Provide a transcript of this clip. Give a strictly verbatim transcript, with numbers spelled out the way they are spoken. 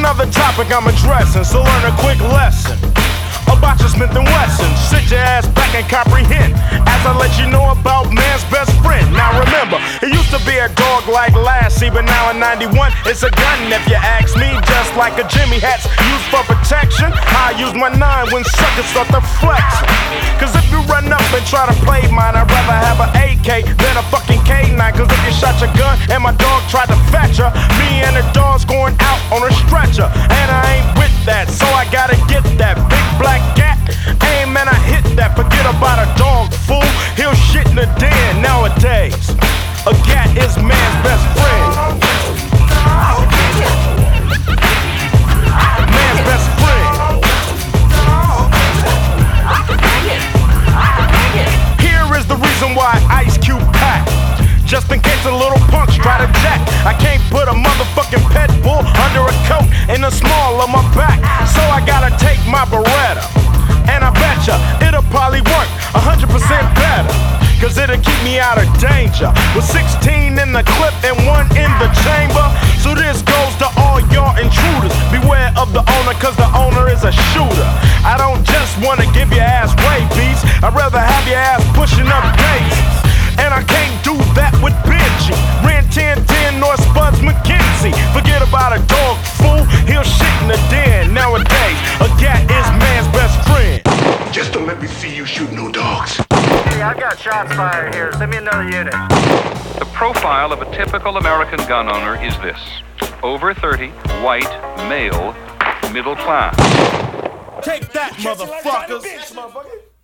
another topic I'm addressing, so learn a quick lesson about your Smith and Wesson. Sit your ass back and comprehend as I let you know about man's best friend. Now remember, it used to be a dog like Lassie, but now in ninety-one it's a gun if you ask me. Just like a Jimmy hat's used for protection, I use my nine when suckers start to flex. Cause if you run up and try to play mine, I'd rather have an A K than a fucking K nine. Cause if you shot your gun and my dog tried to fetch her, me and the dog's going out on a stretcher. And I ain't with that, so I gotta get that big black cat. Aim and I hit that. Forget about a dog, fool. He'll shit in the den nowadays. A cat is man's best friend. Man's best friend. Here is the reason why Ice Cube packed. Just in case a little punks try to jack. I can't put a motherfucking pet bull under a coat in the small of my back. So I gotta take my Beretta. And I betcha it'll probably work a hundred percent better. Cause it'll keep me out of danger. With sixteen in the clip and one in the chamber. So this goes to all y'all intruders. Beware of the owner, cause the owner is a shooter. I don't just wanna give your ass rabies. I'd rather have your ass pushing up daisies. And I can't do that with Benji. Ran ten ten North Spuds McKenzie. Forget about a dog, fool. He'll shit in the den. Nowadays, a cat is man's best friend. Just don't let me see you shoot no dogs. Hey, I got shots fired here. Send me another unit. The profile of a typical American gun owner is this: over thirty, white, male, middle class. Take that, motherfuckers.